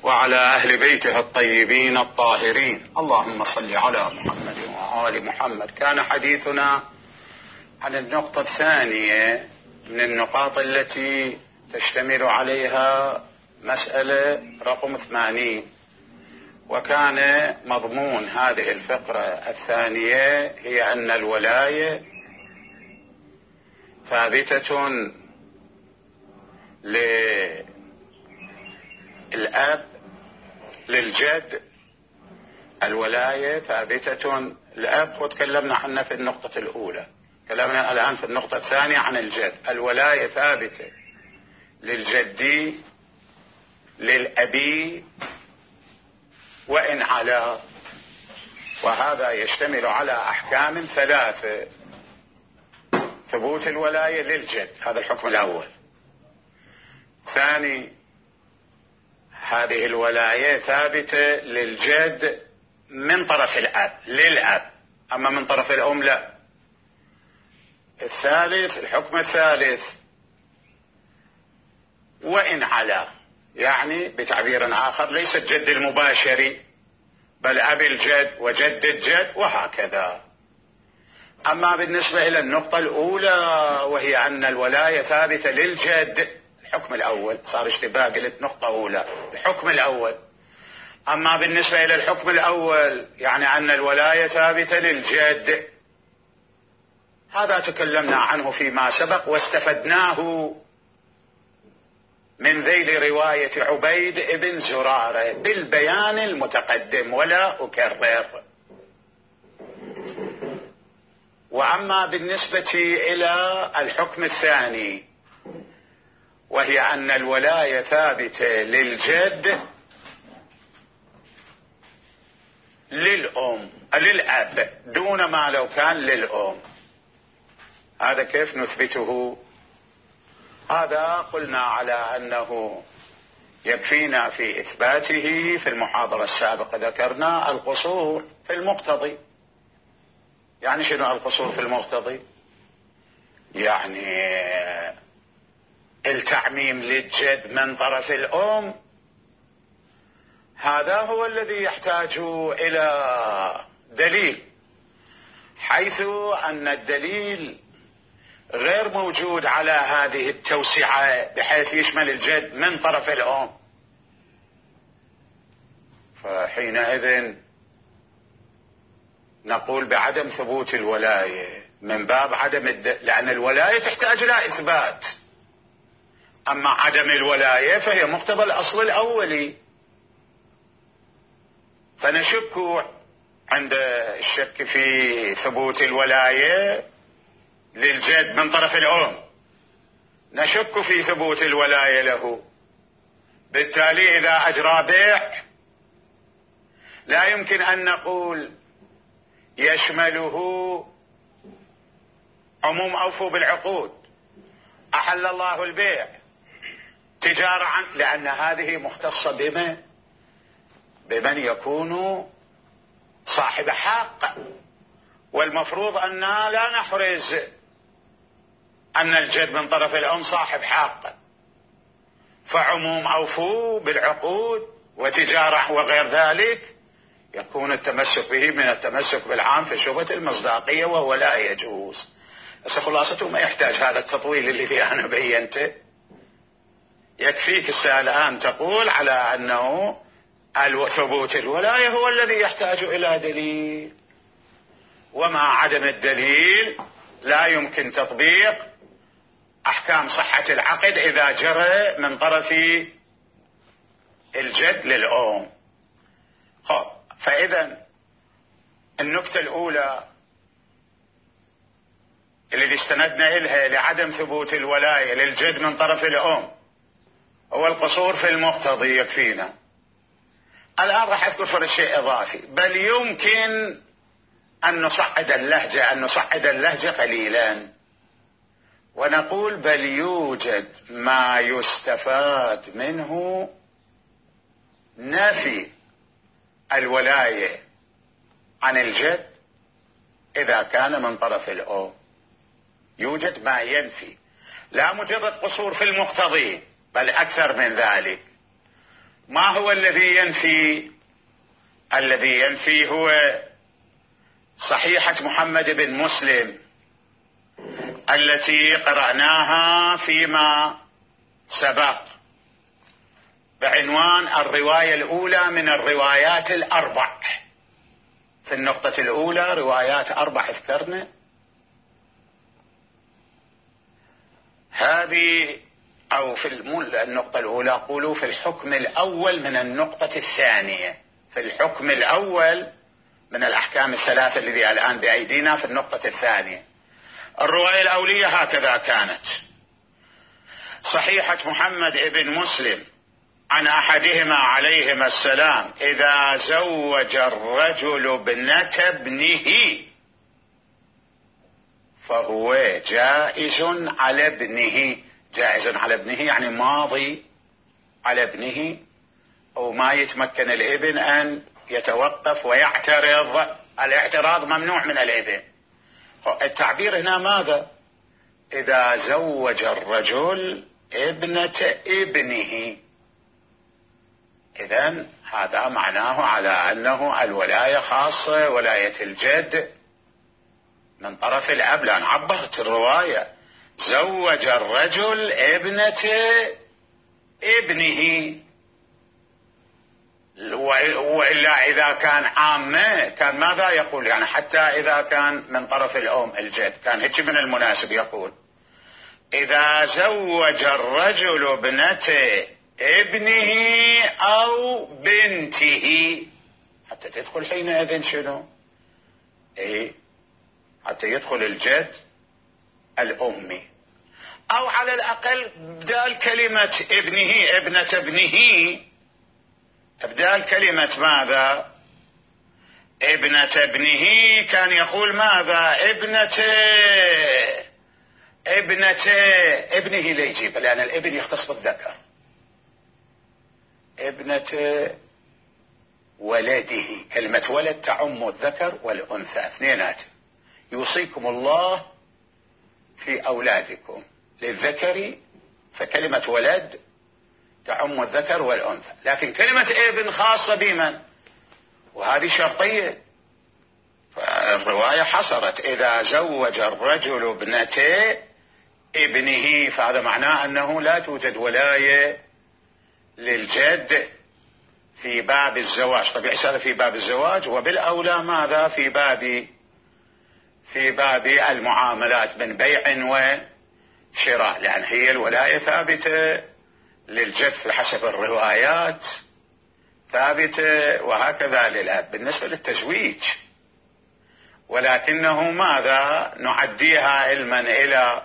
وعلى أهل بيته الطيبين الطاهرين. اللهم صل على محمد وآل محمد. كان حديثنا عن النقطة الثانية من النقاط التي تشتمل عليها مسألة رقم 80، وكان مضمون هذه الفقرة الثانية هي أن الولاية ثابتة للأب للجد. الولاية ثابتة للأب، وتكلمنا عنها في النقطة الأولى. كلامنا الآن في النقطة الثانية عن الجد. الولاية ثابتة للجد للأبي وإن علا، وهذا يشتمل على أحكام ثلاثة. ثبوت الولاية للجد، هذا الحكم الأول. ثاني، هذه الولاية ثابتة للجد من طرف الأب للأب، أما من طرف الأم لا. الثالث، الحكم الثالث، وإن علا، يعني بتعبير آخر ليس الجد المباشر بل أبي الجد وجد الجد وهكذا. أما بالنسبة إلى النقطة الأولى وهي أن الولاية ثابتة للجد، الحكم الأول صار اشتباه، قلت نقطة أولى الحكم الأول. أما بالنسبة إلى الحكم الأول يعني أن الولاية ثابتة للجد، هذا تكلمنا عنه فيما سبق واستفدناه من ذيل رواية عبيد بن زرارة بالبيان المتقدم ولا أكرر. وأما بالنسبة إلى الحكم الثاني وهي أن الولاية ثابتة للجد للأب دون ما لو كان للأم، هذا كيف نثبته؟ هذا قلنا على أنه يكفينا في إثباته. في المحاضرة السابقة ذكرنا القصور في المقتضي. يعني شنو القصور في المقتضي؟ يعني التعميم للجد من طرف الأم، هذا هو الذي يحتاج إلى دليل، حيث أن الدليل غير موجود على هذه التوسعة بحيث يشمل الجد من طرف الأم. فحينئذ نقول بعدم ثبوت الولاية من باب لأن الولاية تحتاج إلى إثبات، أما عدم الولاية فهي مقتضى الأصل الأولي. فنشك عند الشك في ثبوت الولاية للجد من طرف الأم، نشك في ثبوت الولاية له. بالتالي إذا أجرى بيع لا يمكن أن نقول يشمله عموم أوفوا بالعقود، أحل الله البيع، تجارة لأن هذه مختصة بمن يكون صاحب حق، والمفروض أن لا نحرز أن الجد من طرف الأم صاحب حق. فعموم أوفوا بالعقود وتجارة وغير ذلك يكون التمسك به من التمسك بالعام في شبهة المصداقية، وهو لا يجوز. بس خلاصته ما يحتاج هذا التطويل الذي أنا بينته. يكفيك الآن تقول على أنه ثبوت الولاية هو الذي يحتاج إلى دليل، ومع عدم الدليل لا يمكن تطبيق أحكام صحة العقد إذا جرى من طرف الجد للأم. فإذا النقطة الأولى الذي استندنا إليها لعدم ثبوت الولاية للجد من طرف الأم هو القصور في المقتضي، يكفينا. الآن راح أذكر فرد شيء إضافي، بل يمكن أن نصعد اللهجة قليلا ونقول بل يوجد ما يستفاد منه نفي الولاية عن الجد إذا كان من طرف الأم. يوجد ما ينفي، لا مجرد قصور في المقتضي بل أكثر من ذلك. ما هو الذي ينفي؟ الذي ينفي هو صحيحة محمد بن مسلم التي قرأناها فيما سبق بعنوان الرواية الأولى من الروايات الأربع. في النقطة الأولى روايات أربع اذكرنا، هذه أو في النقطة الأولى قولوا في الحكم الأول من النقطة الثانية، في الحكم الأول من الأحكام الثلاثة الذي الآن بأيدينا في النقطة الثانية. الرواية الأولية هكذا كانت: صحيحة محمد بن مسلم عن أحدهما عليهما السلام إذا زوج الرجل ابنة ابنه فهو جائز على ابنه. جائز على ابنه يعني ماضي على ابنه، أو ما يتمكن الابن أن يتوقف ويعترض. الاعتراض ممنوع من الابن. التعبير هنا ماذا؟ إذا زوج الرجل ابنة ابنه. إذن هذا معناه على أنه الولاية خاصة، ولاية الجد من طرف الأب، لأن عبرت الرواية زوج الرجل ابنة ابنه. وإلا إذا كان عامة كان ماذا يقول؟ يعني حتى إذا كان من طرف الأم الجد كان هيك من المناسب يقول إذا زوج الرجل ابنة ابنه أو بنته، حتى تدخل حينئذ شنو؟ حتى يدخل الجد الأمي، أو على الأقل بدال كلمة ابنه ابنة ابنه، بدال كلمة ماذا؟ ابنة ابنه كان يقول ماذا؟ ابنة ابنه ليجيب، لأن الابن يختص بالذكر. ابنة ولده، كلمة ولد تعم الذكر والأنثى اثنينات. يوصيكم الله في أولادكم للذكر، فكلمة ولد تعم الذكر والأنثى، لكن كلمة ابن خاصة بمن؟ وهذه شرطية. فالرواية حصرت إذا زوج الرجل ابنة ابنه، فهذا معناه أنه لا توجد ولاية للجد في باب الزواج. طبيعي هذا في باب الزواج، وبالأولى ماذا؟ في باب المعاملات من بيع وشراء، لأن هي الولاية ثابتة للجد في حسب الروايات ثابتة، وهكذا للأب بالنسبة للتزويج. ولكنه ماذا؟ نعديها علما إلى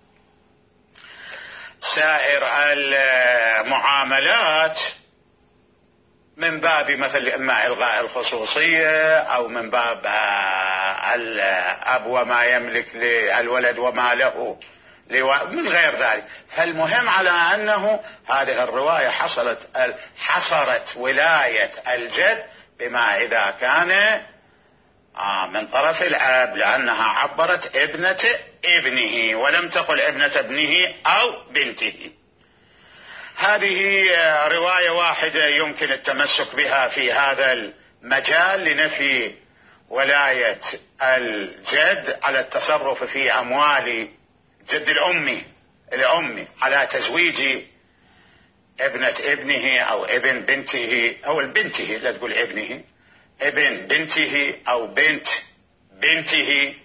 سائر المعاملات من باب مثل إما إلغاء الخصوصية، أو من باب الأب وما يملك للولد وما له من غير ذلك. فالمهم على أنه هذه الرواية حصرت ولاية الجد بما إذا كان من طرف الأب، لأنها عبرت ابنة ابنه ولم تقل ابنة ابنه أو بنته. هذه رواية واحدة يمكن التمسك بها في هذا المجال لنفي ولاية الجد على التصرف في أموال جد الأمي على تزويج ابنة ابنه أو ابن بنته، أو بنته، لا تقول ابنه، ابن بنته أو بنت بنته.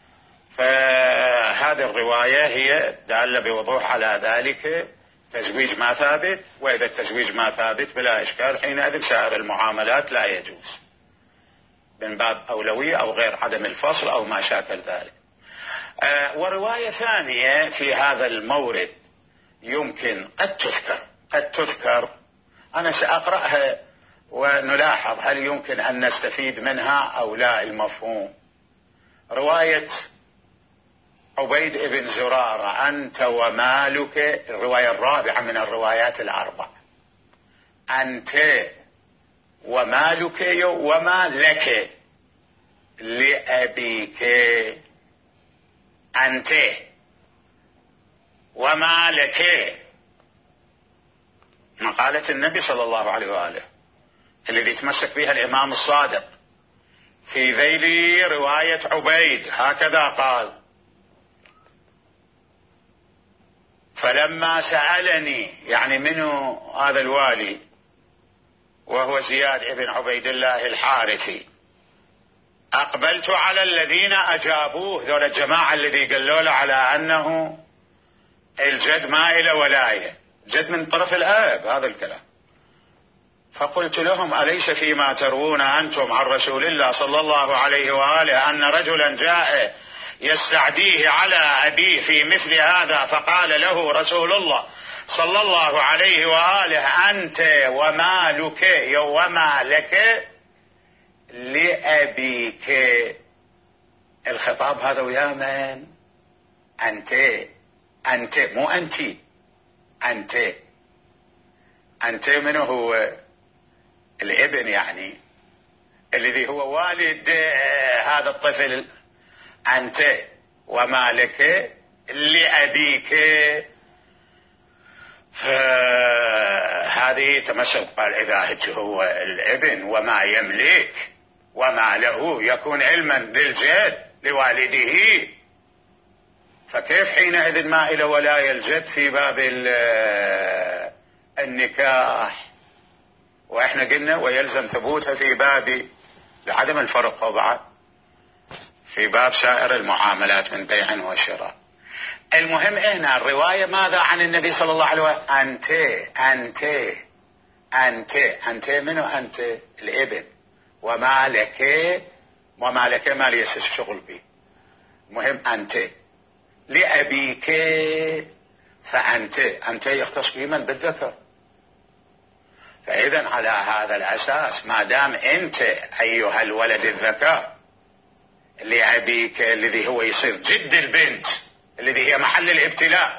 فهذه الرواية هي دالة بوضوح على ذلك. تزويج ما ثابت، وإذا التزويج ما ثابت بلا إشكال حينئذ سائر المعاملات لا يجوز من باب أولوية أو غير عدم الفصل أو ما شاكل ذلك. ورواية ثانية في هذا المورد يمكن قد تذكر أنا سأقرأها ونلاحظ هل يمكن أن نستفيد منها أو لا المفهوم. رواية عبيد بن زرارة أنت ومالك، الرواية الرابعة من الروايات الأربع. أنت ومالك وما لك لأبيك، أنت وما لك مقالة النبي صلى الله عليه وآله الذي تمسك بها الإمام الصادق في ذيل رواية عبيد، هكذا قال: فلما سألني، يعني منه هذا الوالي وهو زياد بن عبيد الله الحارثي، أقبلت على الذين أجابوه، ذول الجماعة الذي قالوا له على أنه الجد ما إلى ولاية، جد من طرف الآب، هذا الكلام. فقلت لهم: أليس فيما تروون أنتم عن رسول الله صلى الله عليه وآله أن رجلا جاء يستعديه على أبيه في مثل هذا، فقال له رسول الله صلى الله عليه وآله: أنت ومالك وما لك لأبيك. الخطاب هذا ويا من؟ أنت مو أنتي، أنت من هو؟ الابن، يعني الذي هو والد هذا الطفل. أنت ومالك لأبيك. فهذه تمسك، قال: إذا هو الابن وما يملك وما له يكون علما للجد لوالده، فكيف حينئذ ما إلى ولاية الجد في باب النكاح؟ وإحنا قلنا ويلزم ثبوتها في باب، لعدم الفرق طبعا، في باب سائر المعاملات من بيع وشراء. المهم هنا الرواية ماذا عن النبي صلى الله عليه وسلم؟ أنت منو؟ أنت الابن، وما لك ما لي شغل به، مهم أنت لأبيك. فأنت يختص بمن؟ بالذكر. فإذا على هذا الأساس ما دام أنت أيها الولد الذكر لأبيك الذي هو يصير جد البنت الذي هي محل الابتلاء،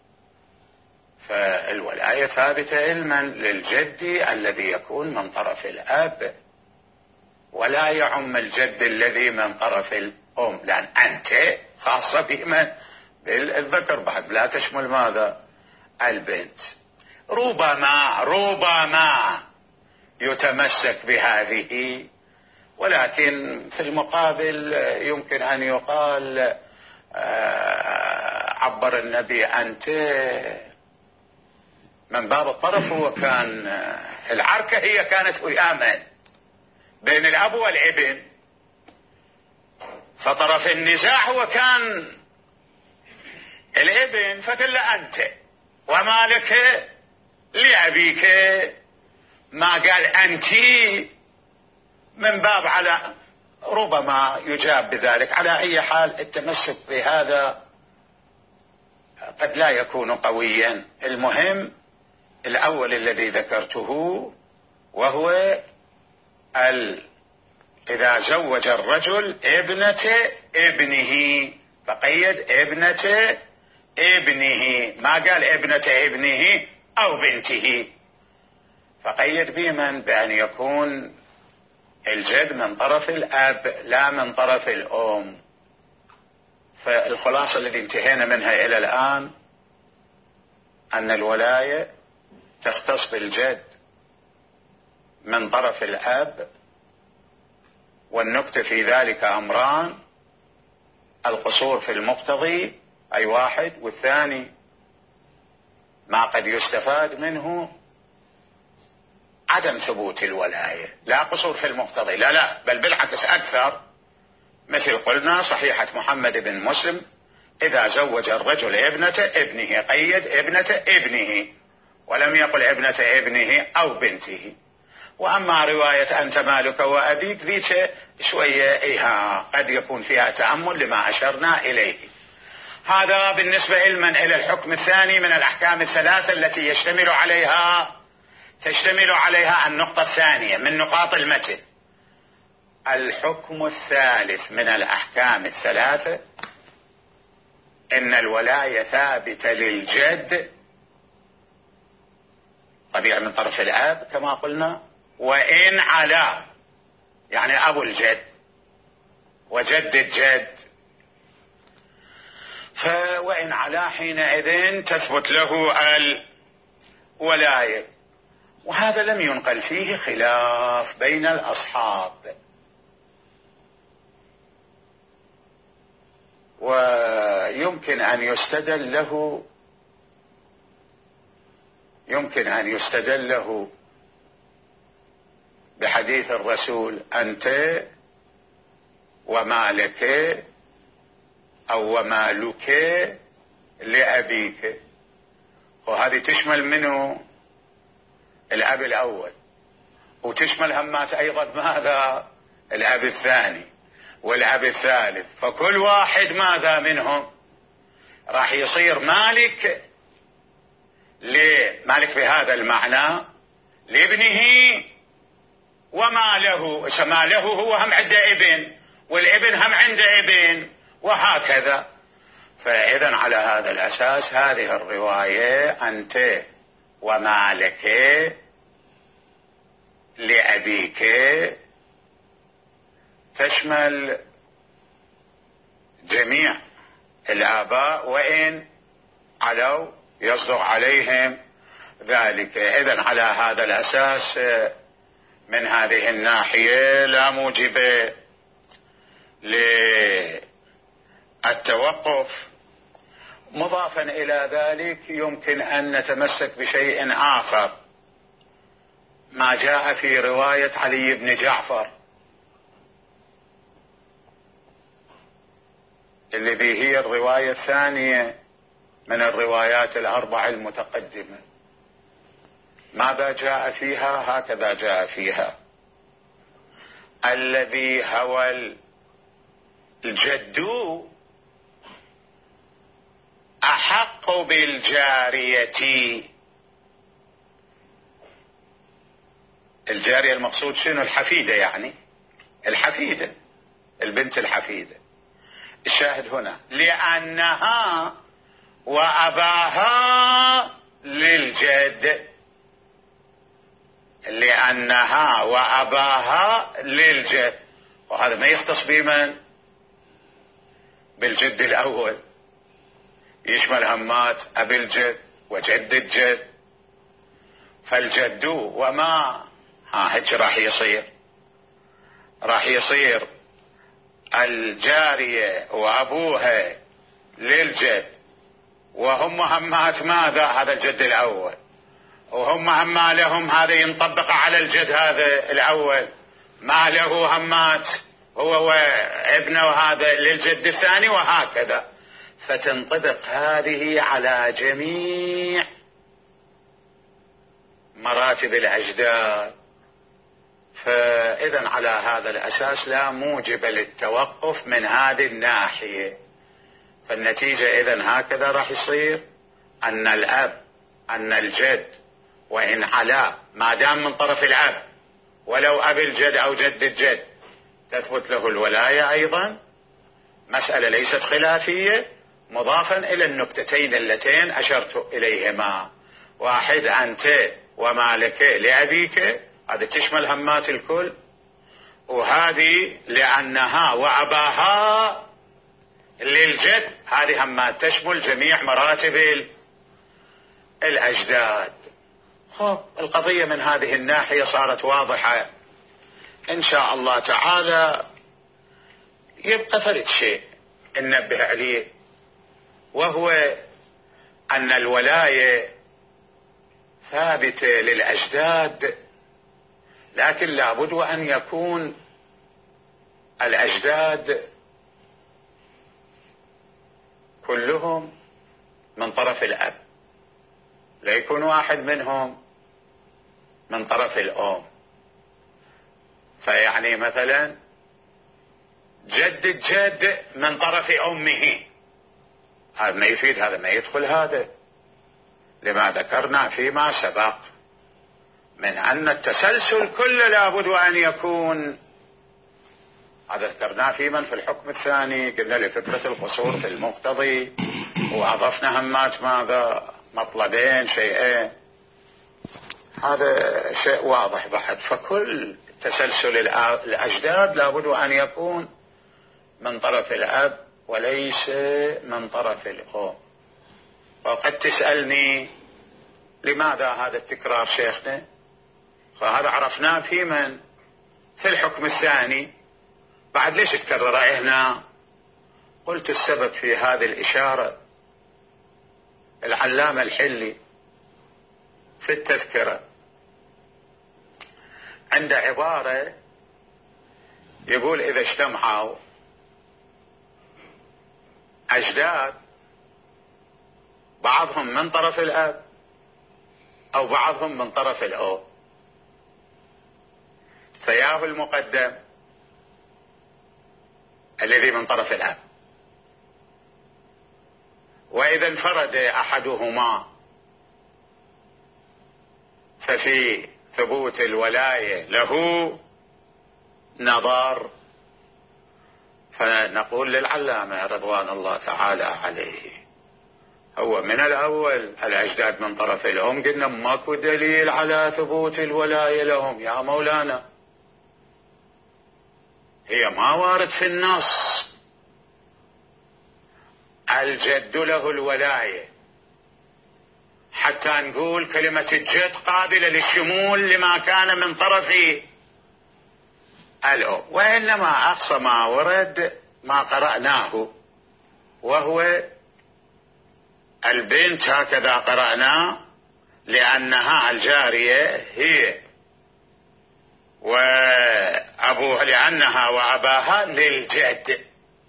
فالولاية ثابتة علما للجد الذي يكون من طرف الأب، ولا يعم الجد الذي من طرف الأم، لأن أنت خاصة بمن؟ بالذكر بعد، لا تشمل ماذا؟ البنت. ربما يتمسك بهذه، ولكن في المقابل يمكن أن يقال عبر النبي أنت من باب الطرف، هو كان العركة هي كانت ويامن بين الأب والابن، فطرف النزاع هو كان الابن، فقال له أنت وما لك لأبيك، ما قال أنتي، من باب على ربما يجاب بذلك. على أي حال التمسك بهذا قد لا يكون قويا. المهم الأول الذي ذكرته، وهو إذا زوج الرجل ابنة ابنه، فقيد ابنة ابنه، ما قال ابنة ابنه أو بنته، فقيد بمن؟ بأن يكون الجد من طرف الأب لا من طرف الأم. فالخلاصة الذي انتهينا منها إلى الآن أن الولاية تختص بالجد من طرف الأب، والنكتة في ذلك أمران: القصور في المقتضي أي واحد، والثاني ما قد يستفاد منه عدم ثبوت الولاية. لا قصور في المقتضي، لا، بل بالعكس أكثر، مثل قلنا صحيحة محمد بن مسلم: إذا زوج الرجل ابنة ابنه، قيد ابنة ابنه، ولم يقل ابنة ابنه أو بنته. وأما رواية أنت مالك وأبيك ذيك شوية قد يكون فيها تأمل لما أشرنا إليه. هذا بالنسبة علما إلى الحكم الثاني من الأحكام الثلاثة التي تشتمل عليها النقطة الثانية من نقاط المتن. الحكم الثالث من الأحكام الثلاثة: إن الولاية ثابتة للجد طبيعي من طرف الأب كما قلنا، وإن على، يعني أبو الجد وجد الجد، وإن على حينئذ تثبت له الولاية. وهذا لم ينقل فيه خلاف بين الأصحاب، ويمكن أن يستدل له بحديث الرسول أنت ومالك أو ومالك لأبيك، وهذه تشمل منه الأب الأول، وتشمل همات أيضا ماذا الأب الثاني والأب الثالث، فكل واحد ماذا منهم راح يصير مالك بهذا المعنى لابنه وماله، ماله هو هم عنده ابن والابن هم عنده ابن وهكذا. فإذا على هذا الأساس هذه الرواية أنت ومالك لأبيك تشمل جميع الآباء وإن علوا يصدق عليهم ذلك. إذن على هذا الأساس من هذه الناحية لا موجب للتوقف. مضافا إلى ذلك يمكن أن نتمسك بشيء آخر، ما جاء في رواية علي بن جعفر الذي هي الرواية الثانية من الروايات الأربع المتقدمة. ماذا جاء فيها؟ هكذا جاء فيها: الذي هوى الجد أحق بالجارية. الجارية المقصود شنو؟ الحفيدة، يعني الحفيدة، البنت الحفيدة. الشاهد هنا لأنها وأباها للجد، لأنها وأباها للجد، وهذا ما يختص بمن؟ بالجد الأول، يشمل همات أبي الجد وجد الجد. فالجد وما هيك راح يصير الجارية وأبوها للجد، وهم همات ماذا؟ هذا الجد الأول، وهم هم لهم هذا ينطبق على الجد هذا الأول، ما له همات هو وابنه هذا للجد الثاني، وهكذا. فتنطبق هذه على جميع مراتب الأجداد. فإذا على هذا الأساس لا موجب للتوقف من هذه الناحية. فالنتيجة إذن هكذا راح يصير أن الجد وإن علا ما دام من طرف الأب ولو أبي الجد أو جد الجد تثبت له الولاية أيضا، مسألة ليست خلافية، مضافا إلى النكتتين اللتين أشرت إليهما: واحد أنت ومالك لأبيك، هذا تشمل همات الكل، وهذه لأنها وأباها للجد، هذه همات تشمل جميع مراتب الأجداد. القضية من هذه الناحية صارت واضحة إن شاء الله تعالى. يبقى فرد شيء ننبه عليه، وهو أن الولاية ثابتة للأجداد، لكن لابد وأن يكون الأجداد كلهم من طرف الأب، لا يكون واحد منهم من طرف الأم. فيعني مثلا جد الجد من طرف أمه، هذا ما يفيد، هذا ما يدخل هذا، لما ذكرنا فيما سبق من أن التسلسل كله لابد وأن يكون، هذا ذكرناه في الحكم الثاني، قلنا لفكرة القصور في المقتضي، وأضفنا همات ماذا؟ مطلبين، شيئين، هذا شيء واضح بعد. فكل تسلسل الأجداد لابد أن يكون من طرف الأب وليس من طرف الأم. وقد تسألني لماذا هذا التكرار شيخنا؟ فهذا عرفناه في من؟ في الحكم الثاني. بعد ليش تكرر هنا؟ قلت السبب في هذه الإشارة العلامة الحلي في التذكرة عند عبارة يقول إذا اجتمعوا أجداد بعضهم من طرف الأب أو بعضهم من طرف الأم فياه المقدم الذي من طرف الأب، وإذا انفرد أحدهما ففي ثبوت الولاية له نظر. فنقول للعلامة رضوان الله تعالى عليه هو من الأول الأجداد من طرف الأم قلنا ماكو دليل على ثبوت الولاية لهم يا مولانا، هي ما وارد في النص الجد له الولاية حتى نقول كلمة الجد قابلة للشمول لما كان من طرف الأم، وإنما أقصى ما ورد ما قرأناه وهو البنت هكذا قرأنا لأنها الجارية هي وأبوها لأنها وأباها للجد،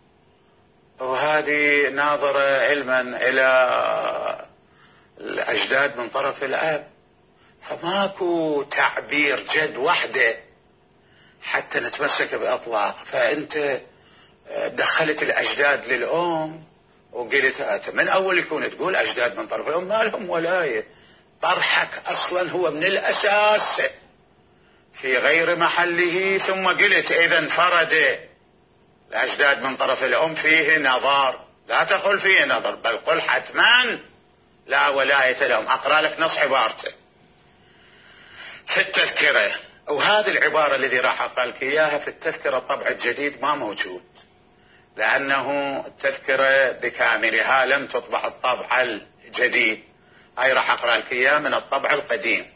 وهذه ناظرة علما إلى الأجداد من طرف الأب، فماكو تعبير جد وحده حتى نتمسك بأطلاق. فأنت دخلت الأجداد للأم وقلت من أول يكون تقول أجداد من طرف الأم ما لهم ولاية، طرحك أصلا هو من الأساس في غير محله، ثم قلت إذا انفرد الأجداد من طرف الأم فيه نظر، لا تقل فيه نظر بل قل حتما لا ولاية لهم. أقرأ لك نص عبارته في التذكرة، وهذه العبارة الذي راح أقرأ لك إياها في التذكرة الطبع الجديد ما موجود لأنه التذكرة بكاملها لم تطبع الطبع الجديد، أي راح أقرأ لك إياه من الطبع القديم.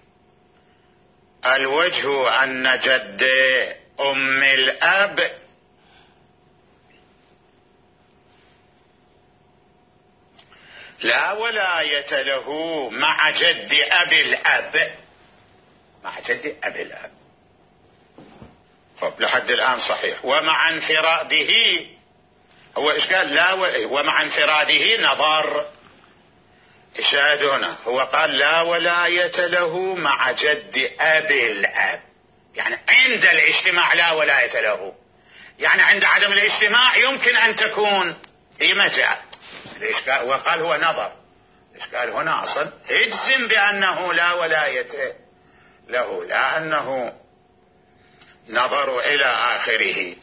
الوجه أن جد أم الأب لا ولاية له مع جد أبي الأب، مع جد أبي الأب. خب لحد الآن صحيح. ومع انفراده هو إيش قال؟ لا ومع انفراده نظر. الشاهد هنا هو قال لا ولاية له مع جد أبي الأب، يعني عند الاجتماع لا ولاية له، يعني عند عدم الاجتماع يمكن أن تكون هي متى الإشكال، وقال هو نظر. الإشكال هنا أصلا اجزم بأنه لا ولاية له لأنه نظر إلى آخره.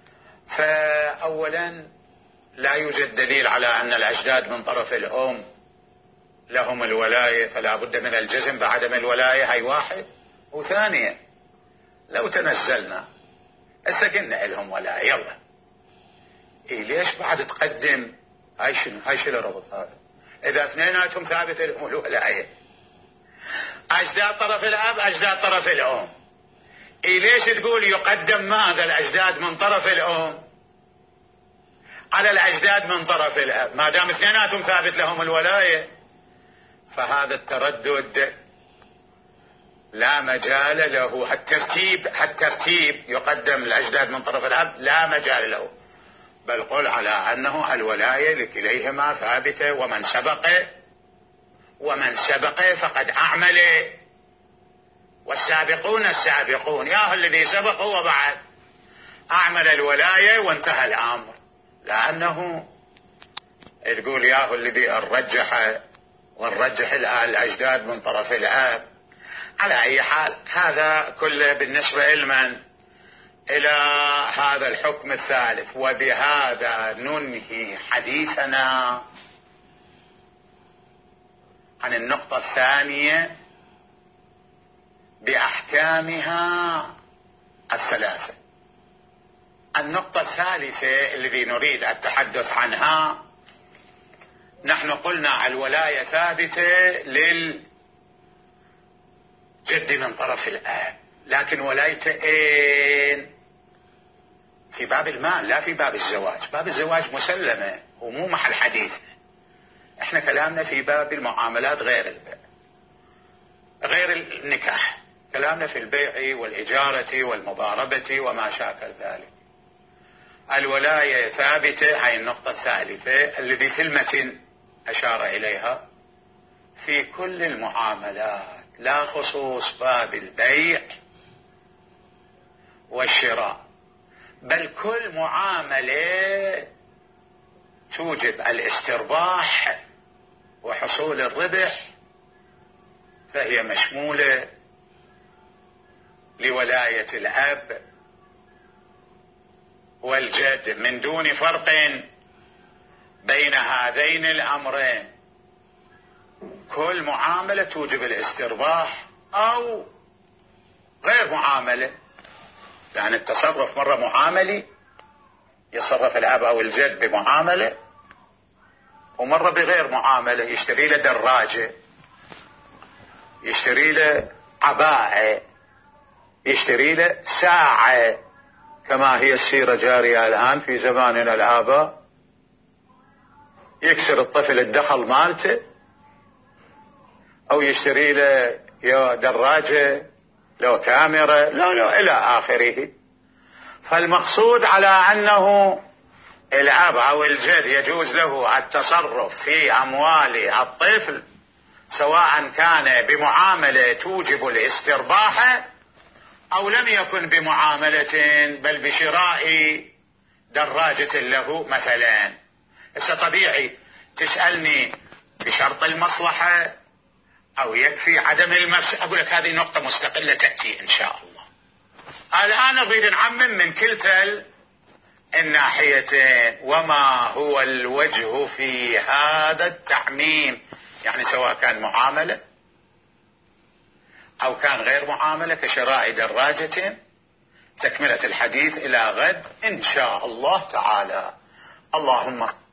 فأولا لا يوجد دليل على أن الأجداد من طرف الأم لهم الولاية، فلا بد من الجزم بعدم الولاية، هاي واحد. وثانيا لو تنزلنا هسه قلنا لهم ولاية يلا ليش بعد تقدم هاي شنو؟ هاي شنو الربط هذا؟ إذا اثنيناتهم ثابت لهم الولاية، أجداد طرف الأب أجداد طرف الأم، ليش تقول يقدم ماذا الأجداد من طرف الأم على الأجداد من طرف الأب ما دام اثنيناتهم ثابت لهم الولاية؟ فهذا التردد لا مجال له. الترتيب يقدم الأجداد من طرف الأب لا مجال له، بل قل على أنه الولاية لكليهما ثابتة، ومن سبق فقد أعمل، والسابقون السابقون يا الذي سبق وبعد أعمل الولاية وانتهى الأمر، لأنه تقول يا الذي ونرجح الأجداد من طرف الأب. على أي حال هذا كله بالنسبة إلى هذا الحكم الثالث. وبهذا ننهي حديثنا عن النقطة الثانية بأحكامها الثلاثة. النقطة الثالثة الذي نريد التحدث عنها، نحن قلنا الولاية ثابتة للجد من طرف الآب، لكن ولايته اين؟ في باب المال لا في باب الزواج. باب الزواج مسلمة ومو محل حديثنا. احنا كلامنا في باب المعاملات غير البيع، غير النكاح، كلامنا في البيع والإجارة والمضاربة وما شاكل ذلك. الولاية ثابتة، هاي النقطة الثالثة الذي في المتن أشار إليها، في كل المعاملات لا خصوص باب البيع والشراء، بل كل معاملة توجب الاسترباح وحصول الربح فهي مشمولة لولاية الأب والجد من دون فرق بين هذين الأمرين. كل معاملة توجب الاسترباح أو غير معاملة، يعني التصرف مرة معاملي يصرف الأب أو الجد بمعاملة، ومرة بغير معاملة، يشتري له دراجة، يشتري له عباءة، يشتري له ساعة، كما هي السيرة جارية الآن في زماننا الآباء. يكسر الطفل الدخل مالته، أو يشتري له دراجة، لو كاميرا، لو إلى آخره. فالمقصود على أنه الأب أو الجد يجوز له التصرف في أموال الطفل سواء كان بمعاملة توجب الاسترباح أو لم يكن بمعاملة بل بشراء دراجة له مثلا. هسه طبيعي تسألني بشرط المصلحة أو يكفي عدم المفسدة، أقول لك هذه نقطة مستقلة تأتي إن شاء الله. الآن نريد نعمم من كلتا الناحيتين، وما هو الوجه في هذا التعميم؟ يعني سواء كان معاملة أو كان غير معاملة كشراء دراجة. تكملة الحديث إلى غد إن شاء الله تعالى. اللهم